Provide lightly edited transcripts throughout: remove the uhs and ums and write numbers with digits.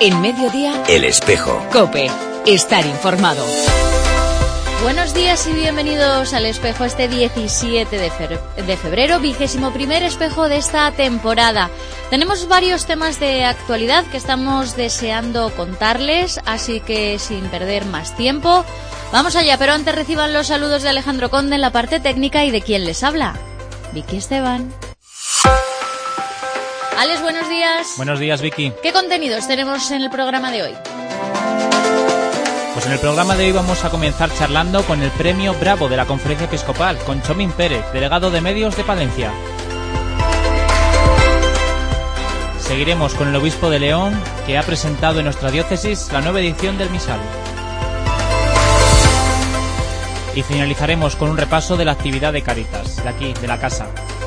En Mediodía, El Espejo. COPE. Estar informado. Buenos días y bienvenidos al Espejo este 17 de febrero, 21º Espejo de esta temporada. Tenemos varios temas de actualidad que estamos deseando contarles, así que sin perder más tiempo, vamos allá. Pero antes reciban los saludos de Alejandro Conde en la parte técnica y de quien les habla, Vicky Esteban. Alex, buenos días. Buenos días, Vicky. ¿Qué contenidos tenemos en el programa de hoy? Pues en el programa de hoy vamos a comenzar charlando con el premio Bravo de la Conferencia Episcopal, con Chomín Pérez, delegado de Medios de Palencia. Seguiremos con el obispo de León, que ha presentado en nuestra diócesis la nueva edición del misal. Y finalizaremos con un repaso de la actividad de Cáritas, de aquí, de la casa.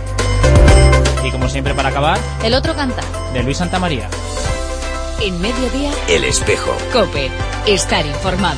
Y como siempre, para acabar, El otro canta, de Luis Santamaría. En Mediodía, El Espejo. COPE. Estar informado.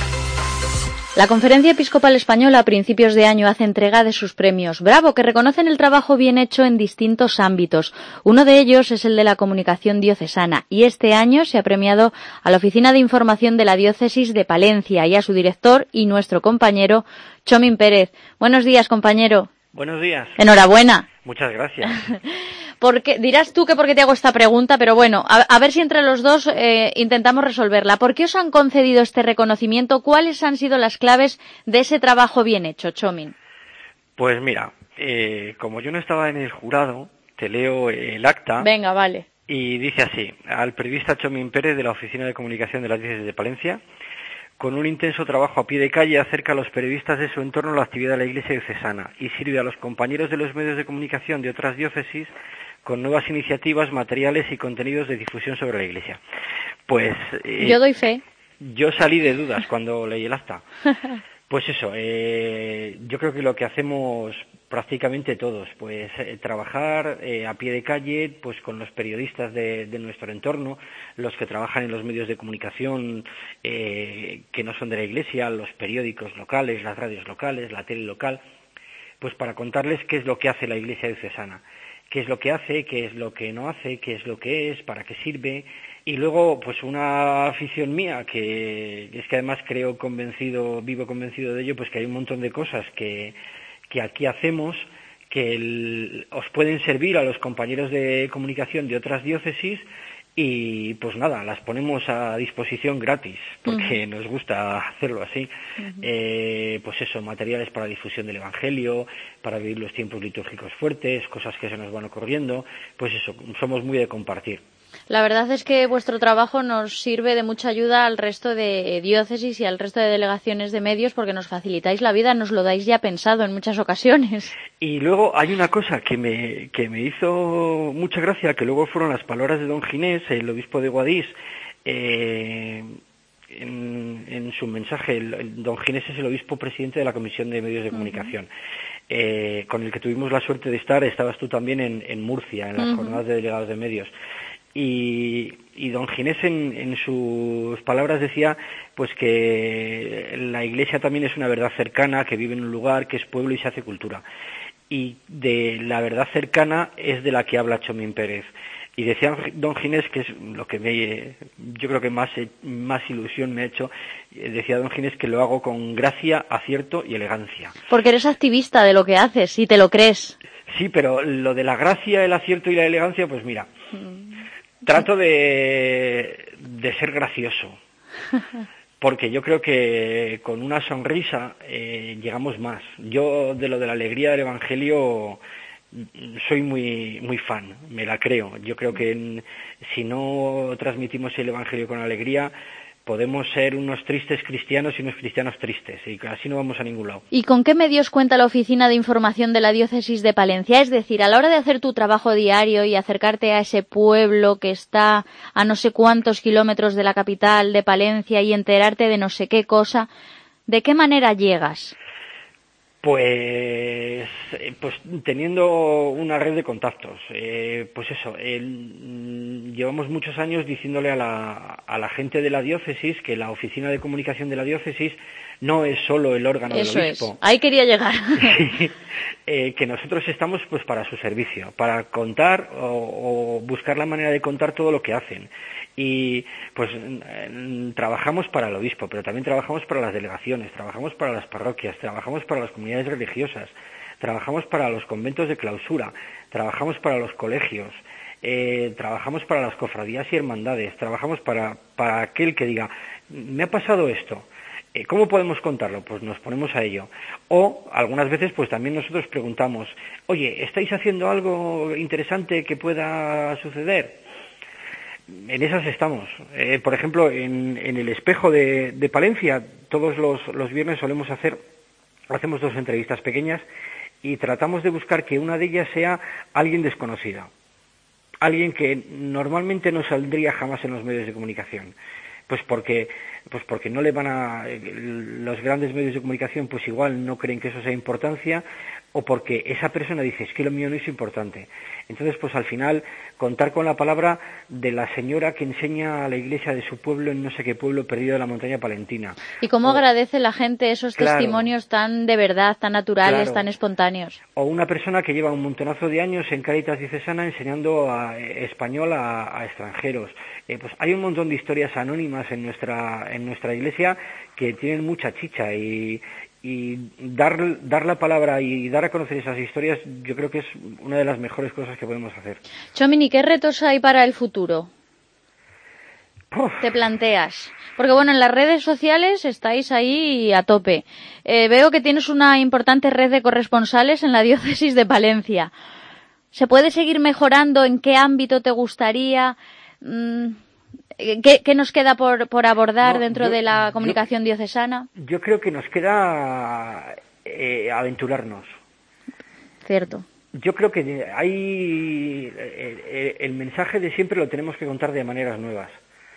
La Conferencia Episcopal Española a principios de año hace entrega de sus premios Bravo, que reconocen el trabajo bien hecho en distintos ámbitos. Uno de ellos es el de la comunicación diocesana, y este año se ha premiado a la Oficina de Información de la Diócesis de Palencia y a su director y nuestro compañero Chomín Pérez. Buenos días, compañero. Buenos días. Enhorabuena. Muchas gracias. Porque dirás tú que por qué te hago esta pregunta, pero bueno, a ver si entre los dos intentamos resolverla. ¿Por qué os han concedido este reconocimiento? ¿Cuáles han sido las claves de ese trabajo bien hecho, Chomín? Pues mira, como yo no estaba en el jurado, te leo el acta. Venga, vale. Y dice así: al periodista Chomín Pérez de la Oficina de Comunicación de la Diócesis de Palencia, con un intenso trabajo a pie de calle, acerca a los periodistas de su entorno la actividad de la Iglesia diocesana y sirve a los compañeros de los medios de comunicación de otras diócesis con nuevas iniciativas, materiales y contenidos de difusión sobre la Iglesia. Pues yo doy fe. Yo salí de dudas cuando leí el acta. Pues eso, yo creo que lo que hacemos prácticamente todos, pues trabajar a pie de calle, pues con los periodistas de nuestro entorno, los que trabajan en los medios de comunicación que no son de la Iglesia, los periódicos locales, las radios locales, la tele local, pues para contarles qué es lo que hace la Iglesia diocesana, qué es lo que hace, qué es lo que no hace, qué es lo que es, para qué sirve. Y luego, pues una afición mía, que es que además vivo convencido de ello, pues que hay un montón de cosas que aquí hacemos que os pueden servir a los compañeros de comunicación de otras diócesis y pues nada, las ponemos a disposición gratis, porque nos gusta hacerlo así. Pues eso, materiales para difusión del Evangelio, para vivir los tiempos litúrgicos fuertes, cosas que se nos van ocurriendo, pues eso, somos muy de compartir. La verdad es que vuestro trabajo nos sirve de mucha ayuda al resto de diócesis y al resto de delegaciones de medios, porque nos facilitáis la vida, nos lo dais ya pensado en muchas ocasiones. Y luego hay una cosa que me hizo mucha gracia, que luego fueron las palabras de don Ginés, el obispo de Guadix, en su mensaje. Don Ginés es el obispo presidente de la Comisión de Medios de Comunicación, con el que tuvimos la suerte de estabas tú también en Murcia, en las jornadas de delegados de medios. Y don Ginés en sus palabras decía pues que la Iglesia también es una verdad cercana, que vive en un lugar, que es pueblo y se hace cultura. Y de la verdad cercana es de la que habla Chomín Pérez. Y decía don Ginés, que es lo que yo creo que más ilusión me ha hecho, decía don Ginés que lo hago con gracia, acierto y elegancia. Porque eres activista de lo que haces y te lo crees. Sí, pero lo de la gracia, el acierto y la elegancia, pues mira, trato de ser gracioso, porque yo creo que con una sonrisa llegamos más. Yo de lo de la alegría del Evangelio soy muy fan, me la creo. Yo creo que si no transmitimos el Evangelio con alegría, podemos ser unos tristes cristianos y unos cristianos tristes, y así no vamos a ningún lado. ¿Y con qué medios cuenta la Oficina de Información de la Diócesis de Palencia? Es decir, a la hora de hacer tu trabajo diario y acercarte a ese pueblo que está a no sé cuántos kilómetros de la capital de Palencia y enterarte de no sé qué cosa, ¿de qué manera llegas? Pues teniendo una red de contactos, pues eso, llevamos muchos años diciéndole a la gente de la diócesis que la oficina de comunicación de la diócesis no es solo el órgano del obispo. Eso es, ahí quería llegar. Que nosotros estamos pues para su servicio, para contar o buscar la manera de contar todo lo que hacen. Y pues trabajamos para el obispo, pero también trabajamos para las delegaciones, trabajamos para las parroquias, trabajamos para las comunidades religiosas, trabajamos para los conventos de clausura, trabajamos para los colegios, trabajamos para las cofradías y hermandades, trabajamos para aquel que diga, me ha pasado esto, ¿cómo podemos contarlo? Pues nos ponemos a ello. O algunas veces pues también nosotros preguntamos, oye, ¿estáis haciendo algo interesante que pueda suceder? En esas estamos. Por ejemplo, en el Espejo de Palencia, todos los viernes hacemos 2 entrevistas pequeñas y tratamos de buscar que una de ellas sea alguien desconocida, alguien que normalmente no saldría jamás en los medios de comunicación. Pues porque no le van a, los grandes medios de comunicación pues igual no creen que eso sea importancia, o porque esa persona dice, es que lo mío no es importante. Entonces, pues al final, contar con la palabra de la señora que enseña a la iglesia de su pueblo en no sé qué pueblo perdido de la montaña palentina. Y cómo agradece la gente esos testimonios tan de verdad, tan naturales, tan espontáneos. O una persona que lleva un montonazo de años en Cáritas Diocesana enseñando español a extranjeros. Pues hay un montón de historias anónimas en nuestra iglesia que tienen mucha chicha y dar la palabra y dar a conocer esas historias, yo creo que es una de las mejores cosas que podemos hacer. Chomin, ¿y qué retos hay para el futuro? ¿Te planteas? Porque bueno, en las redes sociales estáis ahí a tope. Veo que tienes una importante red de corresponsales en la diócesis de Palencia. ¿Se puede seguir mejorando? ¿En qué ámbito te gustaría? ¿Qué nos queda por abordar dentro de la comunicación diocesana? Yo creo que nos queda aventurarnos. Cierto. Yo creo que hay el mensaje de siempre lo tenemos que contar de maneras nuevas.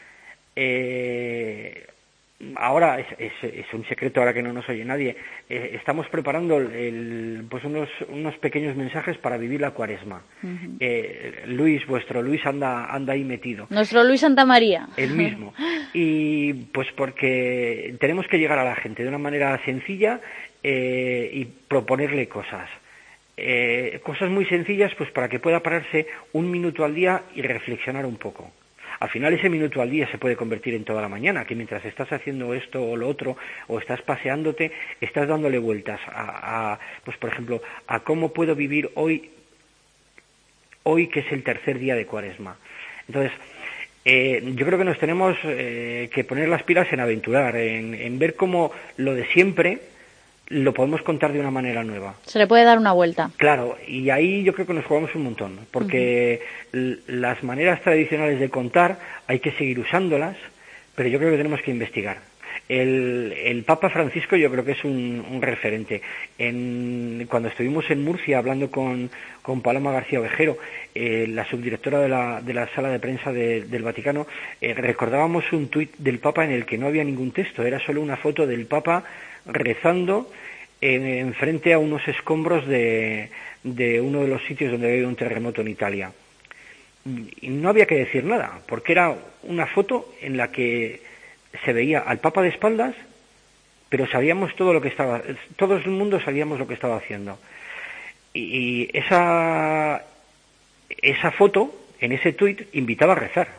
Ahora es un secreto, ahora que no nos oye nadie. Estamos preparando pues unos pequeños mensajes para vivir la Cuaresma. Uh-huh. Vuestro Luis anda ahí metido. Nuestro Luis Santa María. El mismo. Y pues porque tenemos que llegar a la gente de una manera sencilla y proponerle cosas. Cosas muy sencillas pues para que pueda pararse un minuto al día y reflexionar un poco. Al final ese minuto al día se puede convertir en toda la mañana, que mientras estás haciendo esto o lo otro, o estás paseándote, estás dándole vueltas pues por ejemplo, a cómo puedo vivir hoy que es el tercer día de Cuaresma. Entonces, yo creo que nos tenemos que poner las pilas en aventurar, en ver cómo lo de siempre lo podemos contar de una manera nueva. Se le puede dar una vuelta. Claro, y ahí yo creo que nos jugamos un montón, porque las maneras tradicionales de contar hay que seguir usándolas, pero yo creo que tenemos que investigar. El Papa Francisco yo creo que es un referente. Cuando estuvimos en Murcia hablando con Paloma García Ovejero, la subdirectora de la sala de prensa del Vaticano, recordábamos un tuit del Papa en el que no había ningún texto, era solo una foto del Papa rezando enfrente a unos escombros de uno de los sitios donde había un terremoto en Italia. Y no había que decir nada, porque era una foto en la que se veía al Papa de espaldas, pero sabíamos todo el mundo sabíamos lo que estaba haciendo. Y esa foto, en ese tuit, invitaba a rezar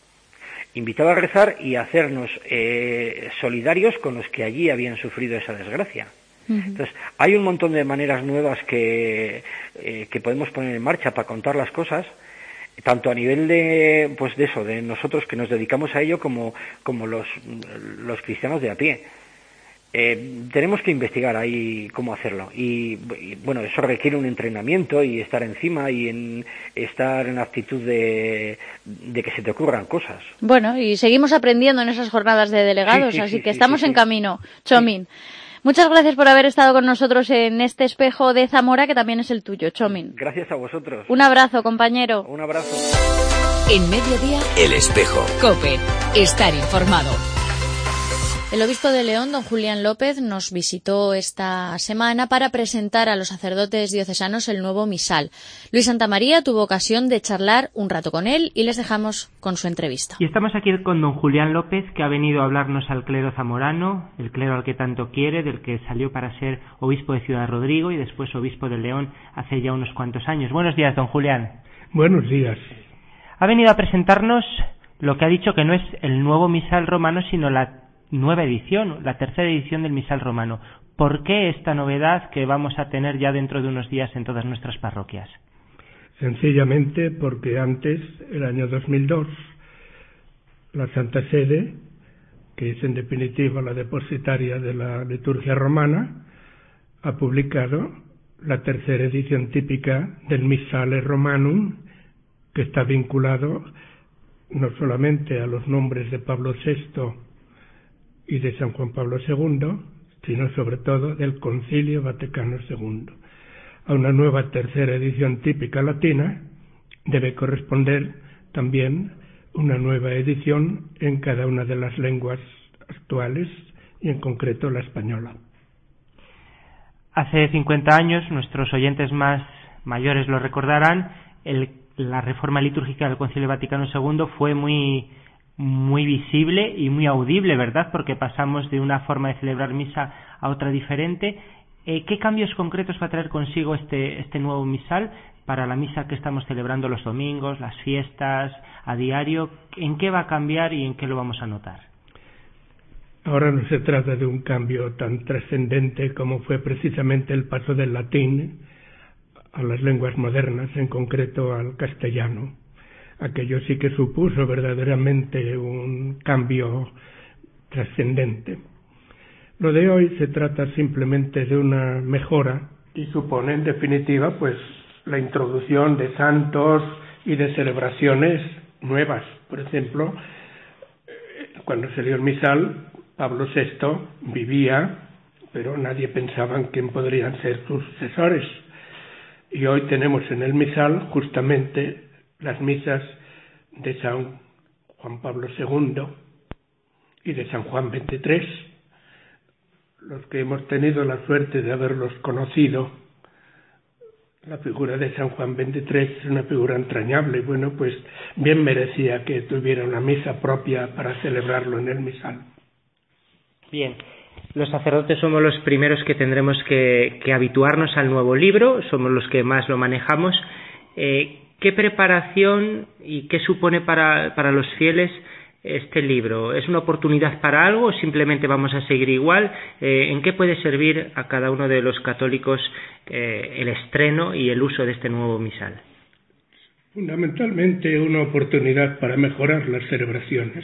y a hacernos solidarios con los que allí habían sufrido esa desgracia. Uh-huh. Entonces, hay un montón de maneras nuevas que podemos poner en marcha para contar las cosas, tanto a nivel de nosotros que nos dedicamos a ello como los cristianos de a pie. Tenemos que investigar ahí cómo hacerlo y bueno, eso requiere un entrenamiento y estar encima y estar en actitud de que se te ocurran cosas. Bueno, y seguimos aprendiendo en esas jornadas de delegados, así que estamos en camino. Chomin, muchas gracias por haber estado con nosotros en este espejo de Zamora, que también es el tuyo, Chomin. Gracias a vosotros. Un abrazo, compañero. Un abrazo. En Mediodía, El Espejo. COPE. Estar informado. El obispo de León, don Julián López, nos visitó esta semana para presentar a los sacerdotes diocesanos el nuevo misal. Luis Santamaría tuvo ocasión de charlar un rato con él y les dejamos con su entrevista. Y estamos aquí con don Julián López, que ha venido a hablarnos al clero zamorano, el clero al que tanto quiere, del que salió para ser obispo de Ciudad Rodrigo y después obispo de León hace ya unos cuantos años. Buenos días, don Julián. Buenos días. Ha venido a presentarnos lo que ha dicho que no es el nuevo misal romano, sino la nueva edición, la tercera edición del misal romano. ¿Por qué esta novedad que vamos a tener ya dentro de unos días en todas nuestras parroquias? Sencillamente porque antes, el año 2002, la Santa Sede, que es en definitiva la depositaria de la liturgia romana, ha publicado la tercera edición típica del Missale Romanum, que está vinculado no solamente a los nombres de Pablo VI y de San Juan Pablo II, sino sobre todo del Concilio Vaticano II. A una nueva tercera edición típica latina debe corresponder también una nueva edición en cada una de las lenguas actuales y en concreto la española. Hace 50 años, nuestros oyentes más mayores lo recordarán, la reforma litúrgica del Concilio Vaticano II fue muy visible y muy audible, ¿verdad? Porque pasamos de una forma de celebrar misa a otra diferente. ¿Qué cambios concretos va a traer consigo este nuevo misal para la misa que estamos celebrando los domingos, las fiestas, a diario? ¿En qué va a cambiar y en qué lo vamos a notar? Ahora no se trata de un cambio tan trascendente como fue precisamente el paso del latín a las lenguas modernas, en concreto al castellano. Aquello sí que supuso verdaderamente un cambio trascendente. Lo de hoy se trata simplemente de una mejora y supone en definitiva pues la introducción de santos y de celebraciones nuevas. Por ejemplo, cuando salió el misal, Pablo VI vivía, pero nadie pensaba en quién podrían ser sus sucesores. Y hoy tenemos en el misal justamente las misas de San Juan Pablo II y de San Juan XXIII. Los que hemos tenido la suerte de haberlos conocido, la figura de San Juan XXIII es una figura entrañable. Bueno, pues bien merecía que tuviera una misa propia para celebrarlo en el misal. Bien, los sacerdotes somos los primeros que tendremos que habituarnos al nuevo libro, somos los que más lo manejamos. ¿Qué preparación y qué supone para los fieles este libro? ¿Es una oportunidad para algo o simplemente vamos a seguir igual? ¿En qué puede servir a cada uno de los católicos el estreno y el uso de este nuevo misal? Fundamentalmente una oportunidad para mejorar las celebraciones,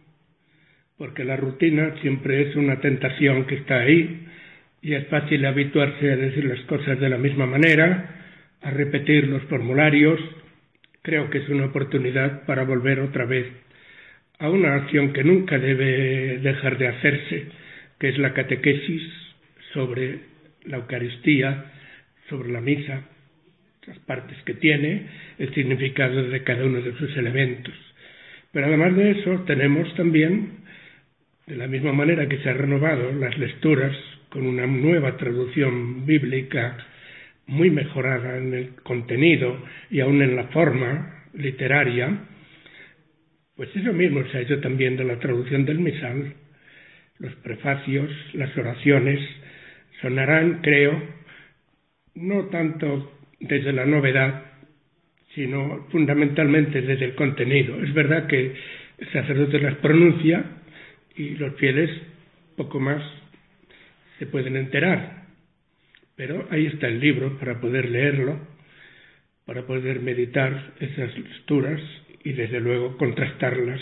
porque la rutina siempre es una tentación que está ahí y es fácil habituarse a decir las cosas de la misma manera, a repetir los formularios. Creo que es una oportunidad para volver otra vez a una acción que nunca debe dejar de hacerse, que es la catequesis sobre la Eucaristía, sobre la misa, las partes que tiene, el significado de cada uno de sus elementos. Pero además de eso tenemos también, de la misma manera que se han renovado las lecturas con una nueva traducción bíblica muy mejorada en el contenido y aún en la forma literaria, pues eso mismo se ha hecho también de la traducción del misal. Los prefacios, las oraciones sonarán, creo, no tanto desde la novedad, sino fundamentalmente desde el contenido. Es verdad que el sacerdote las pronuncia y los fieles poco más se pueden enterar, pero ahí está el libro para poder leerlo, para poder meditar esas lecturas y desde luego contrastarlas,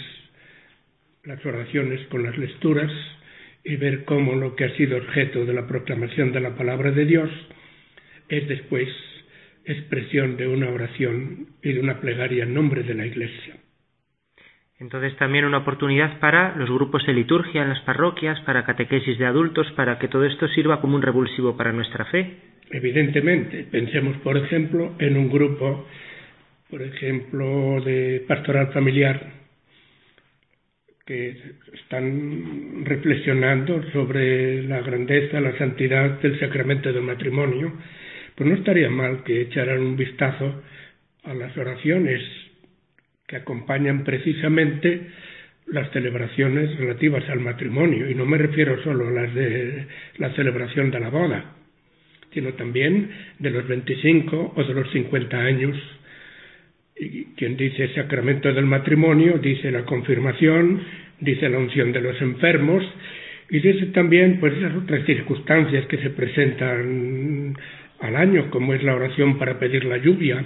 las oraciones con las lecturas, y ver cómo lo que ha sido objeto de la proclamación de la palabra de Dios es después expresión de una oración y de una plegaria en nombre de la Iglesia. Entonces también una oportunidad para los grupos de liturgia en las parroquias, para catequesis de adultos, para que todo esto sirva como un revulsivo para nuestra fe. Evidentemente, pensemos por ejemplo en un grupo, por ejemplo de pastoral familiar, que están reflexionando sobre la grandeza, la santidad del sacramento del matrimonio. Pues no estaría mal que echaran un vistazo a las oraciones que acompañan precisamente las celebraciones relativas al matrimonio, y no me refiero solo a las de la celebración de la boda, sino también de los 25 o de los 50 años, Y quien dice sacramento del matrimonio, dice la confirmación, dice la unción de los enfermos, y dice también pues esas otras circunstancias que se presentan al año, como es la oración para pedir la lluvia,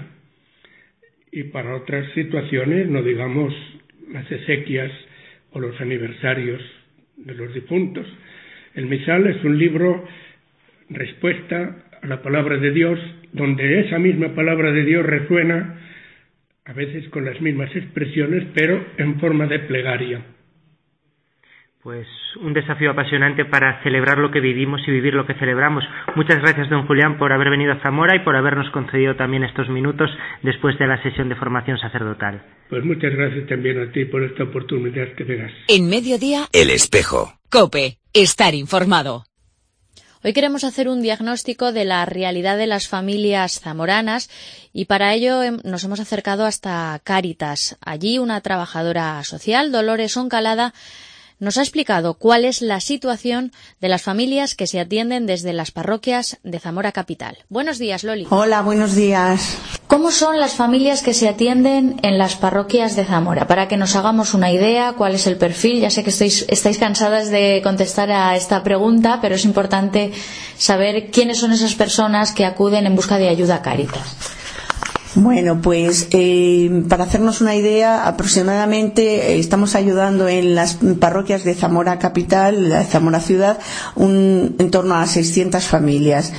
y para otras situaciones, no digamos las exequias o los aniversarios de los difuntos. El misal es un libro respuesta a la palabra de Dios, donde esa misma palabra de Dios resuena a veces con las mismas expresiones, pero en forma de plegaria. Pues un desafío apasionante para celebrar lo que vivimos y vivir lo que celebramos. Muchas gracias, don Julián, por haber venido a Zamora y por habernos concedido también estos minutos después de la sesión de formación sacerdotal. Pues muchas gracias también a ti por esta oportunidad que me das. En Mediodía, El Espejo. COPE, estar informado. Hoy queremos hacer un diagnóstico de la realidad de las familias zamoranas y para ello nos hemos acercado hasta Cáritas. Allí una trabajadora social, Dolores Oncalada, nos ha explicado cuál es la situación de las familias que se atienden desde las parroquias de Zamora capital. Buenos días, Loli. Hola, buenos días. ¿Cómo son las familias que se atienden en las parroquias de Zamora? Para que nos hagamos una idea, ¿cuál es el perfil? Ya sé que estáis cansadas de contestar a esta pregunta, pero es importante saber quiénes son esas personas que acuden en busca de ayuda a Cáritas. Bueno, pues para hacernos una idea, aproximadamente estamos ayudando en las parroquias de Zamora capital, de Zamora ciudad, en torno a 600 familias.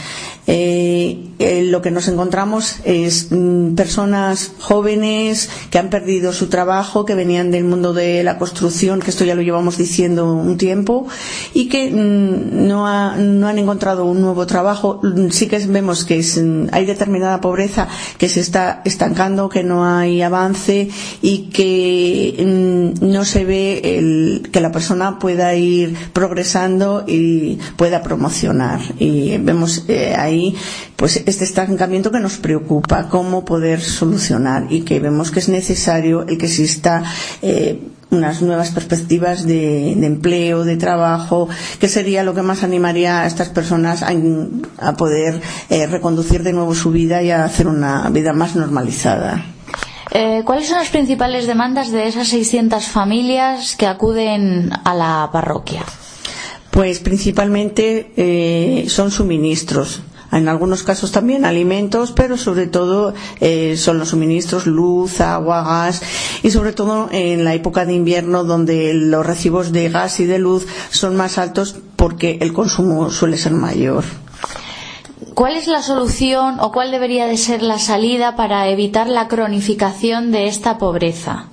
Lo que nos encontramos es personas jóvenes que han perdido su trabajo, que venían del mundo de la construcción, que esto ya lo llevamos diciendo un tiempo, y que no han encontrado un nuevo trabajo. Sí que vemos que hay determinada pobreza que se está estancando, que no hay avance y que no se ve que la persona pueda ir progresando y pueda promocionar. Y vemos ahí pues este estancamiento que nos preocupa, cómo poder solucionar, y que vemos que es necesario el que exista unas nuevas perspectivas de empleo, de trabajo, que sería lo que más animaría a estas personas a poder reconducir de nuevo su vida y a hacer una vida más normalizada. ¿Cuáles son las principales demandas de esas 600 familias que acuden a la parroquia? Pues principalmente son suministros. En algunos casos también alimentos, pero sobre todo son los suministros, luz, agua, gas, y sobre todo en la época de invierno, donde los recibos de gas y de luz son más altos porque el consumo suele ser mayor. ¿Cuál es la solución o cuál debería de ser la salida para evitar la cronificación de esta pobreza?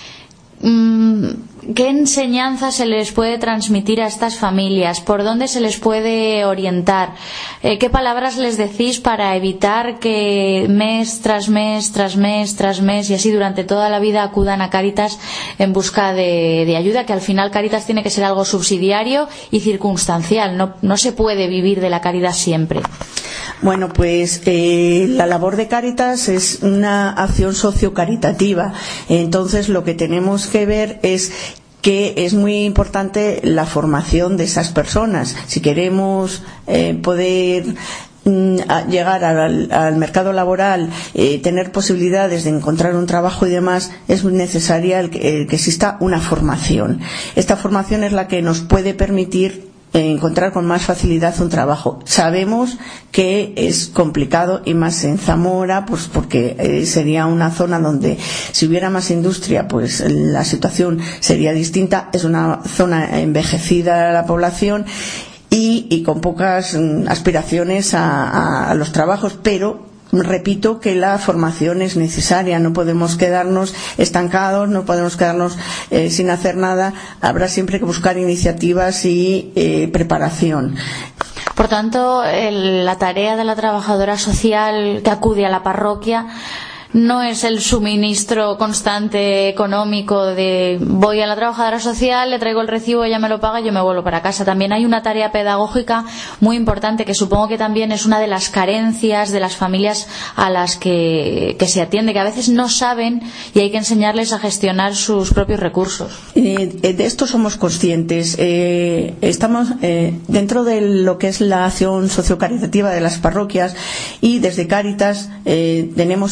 ¿Qué enseñanza se les puede transmitir a estas familias? ¿Por dónde se les puede orientar? ¿Qué palabras les decís para evitar que mes tras mes, tras mes, tras mes y así durante toda la vida acudan a Cáritas en busca de ayuda? Que al final Cáritas tiene que ser algo subsidiario y circunstancial. No se puede vivir de la caridad siempre. Bueno, pues la labor de Cáritas es una acción sociocaritativa. Entonces lo que tenemos que ver es que es muy importante la formación de esas personas. Si queremos poder llegar al mercado laboral, tener posibilidades de encontrar un trabajo y demás, es muy necesaria que exista una formación. Esta formación es la que nos puede permitir encontrar con más facilidad un trabajo. Sabemos que es complicado, y más en Zamora, pues porque sería una zona donde si hubiera más industria pues la situación sería distinta. Es una zona envejecida la población y con pocas aspiraciones a los trabajos, pero repito que la formación es necesaria. No podemos quedarnos estancados, no podemos quedarnos sin hacer nada. Habrá siempre que buscar iniciativas y preparación. Por tanto, la tarea de la trabajadora social que acude a la parroquia no es el suministro constante económico de voy a la trabajadora social, le traigo el recibo, ella me lo paga y yo me vuelvo para casa. También hay una tarea pedagógica muy importante que supongo que también es una de las carencias de las familias a las que se atiende, que a veces no saben y hay que enseñarles a gestionar sus propios recursos. De esto somos conscientes. Estamos dentro de lo que es la acción sociocaritativa de las parroquias, y desde Cáritas tenemos un programa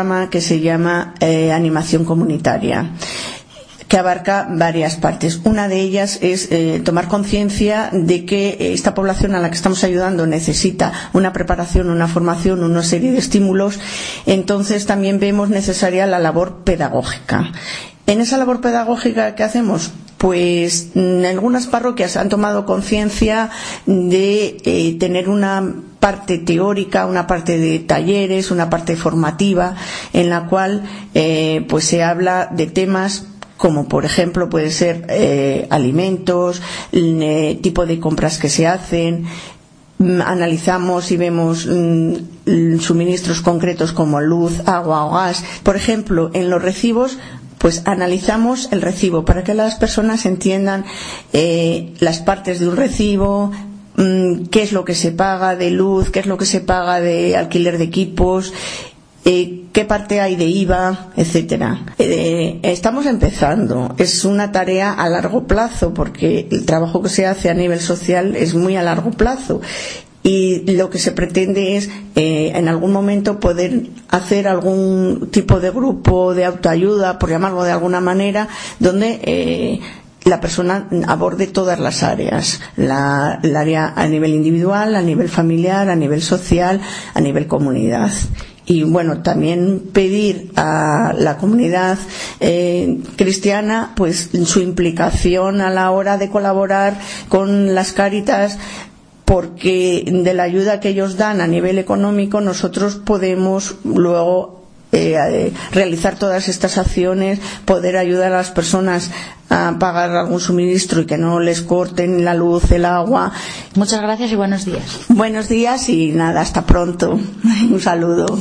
programa que se llama Animación Comunitaria, que abarca varias partes. Una de ellas es tomar conciencia de que esta población a la que estamos ayudando necesita una preparación, una formación, una serie de estímulos. Entonces también vemos necesaria la labor pedagógica. En esa labor pedagógica que hacemos, pues en algunas parroquias han tomado conciencia de tener una parte teórica, una parte de talleres, una parte formativa, en la cual pues se habla de temas como por ejemplo puede ser alimentos, tipo de compras que se hacen. Analizamos y vemos suministros concretos como luz, agua o gas. Por ejemplo, en los recibos, pues analizamos el recibo para que las personas entiendan las partes de un recibo, qué es lo que se paga de luz, qué es lo que se paga de alquiler de equipos, qué parte hay de IVA, etcétera. Estamos empezando. Es una tarea a largo plazo porque el trabajo que se hace a nivel social es muy a largo plazo. Y lo que se pretende es en algún momento poder hacer algún tipo de grupo de autoayuda, por llamarlo de alguna manera, donde la persona aborde todas las áreas, el área a nivel individual, a nivel familiar, a nivel social, a nivel comunidad. Y bueno, también pedir a la comunidad cristiana pues su implicación a la hora de colaborar con las Cáritas, porque de la ayuda que ellos dan a nivel económico nosotros podemos luego realizar todas estas acciones, poder ayudar a las personas a pagar algún suministro y que no les corten la luz, el agua. Muchas gracias y buenos días. Buenos días y nada, hasta pronto. Un saludo.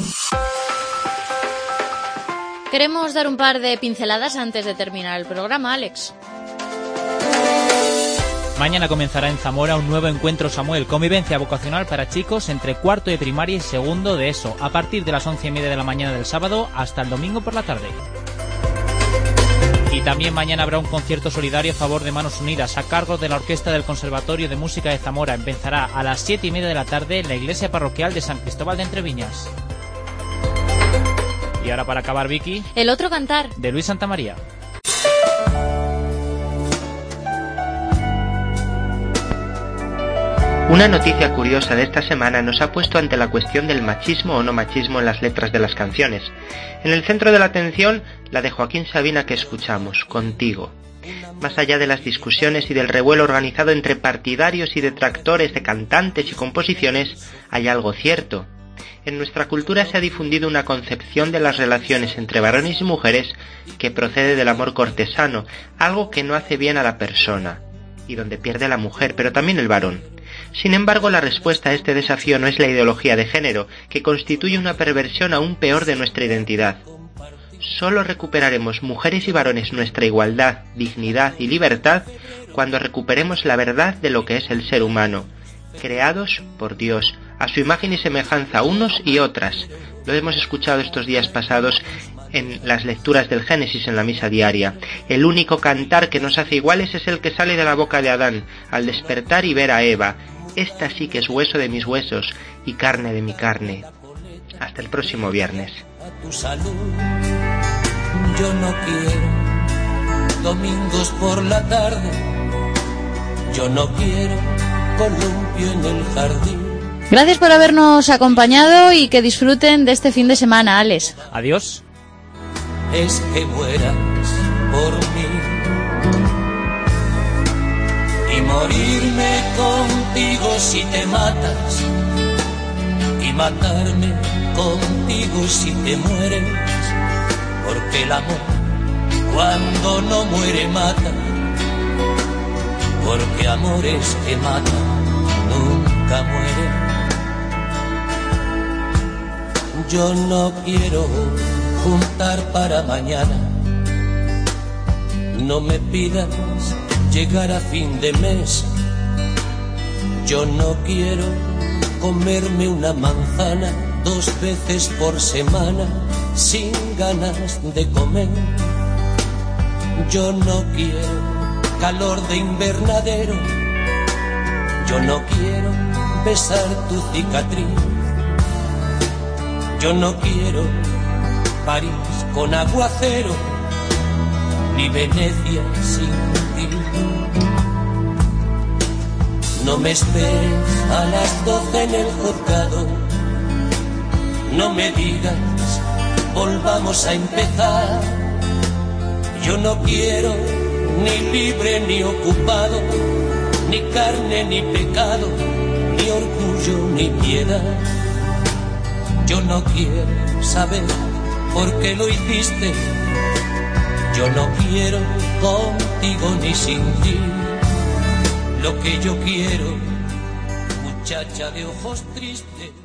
Queremos dar un par de pinceladas antes de terminar el programa, Alex. Mañana comenzará en Zamora un nuevo encuentro Samuel, convivencia vocacional para chicos entre cuarto de primaria y segundo de ESO, a partir de las 11:30 de la mañana del sábado hasta el domingo por la tarde. Y también mañana habrá un concierto solidario a favor de Manos Unidas a cargo de la Orquesta del Conservatorio de Música de Zamora. Empezará a las 7:30 de la tarde en la iglesia parroquial de San Cristóbal de Entreviñas. Y ahora para acabar, Vicky, El otro cantar, de Luis Santamaría. Una noticia curiosa de esta semana nos ha puesto ante la cuestión del machismo o no machismo en las letras de las canciones. En el centro de la atención, la de Joaquín Sabina que escuchamos, Contigo. Más allá de las discusiones y del revuelo organizado entre partidarios y detractores de cantantes y composiciones, hay algo cierto. En nuestra cultura se ha difundido una concepción de las relaciones entre varones y mujeres que procede del amor cortesano, algo que no hace bien a la persona, y donde pierde la mujer, pero también el varón. Sin embargo, la respuesta a este desafío no es la ideología de género, que constituye una perversión aún peor de nuestra identidad. Solo recuperaremos mujeres y varones nuestra igualdad, dignidad y libertad cuando recuperemos la verdad de lo que es el ser humano, creados por Dios, a su imagen y semejanza unos y otras. Lo hemos escuchado estos días pasados en las lecturas del Génesis en la misa diaria. El único cantar que nos hace iguales es el que sale de la boca de Adán, al despertar y ver a Eva. Esta sí que es hueso de mis huesos y carne de mi carne. Hasta el próximo viernes. A tu salud, yo no quiero domingos por la tarde, yo no quiero columpio en el jardín. Gracias por habernos acompañado y que disfruten de este fin de semana, Alex. Adiós. Es que mueras por mí y morirme contigo si te matas y matarme contigo si te mueres, porque el amor cuando no muere mata, porque amores que matan nunca mueren. Yo no quiero juntar para mañana, no me pidas llegar a fin de mes. Yo no quiero comerme una manzana 2 veces por semana sin ganas de comer. Yo no quiero calor de invernadero, yo no quiero besar tu cicatriz. Yo no quiero París con aguacero, ni Venecia sin ti. No me esperes a las 12 en el juzgado, no me digas volvamos a empezar. Yo no quiero ni libre ni ocupado, ni carne ni pecado, ni orgullo ni piedad. Yo no quiero saber por qué lo hiciste, yo no quiero contigo ni sin ti. Lo que yo quiero, muchacha de ojos tristes,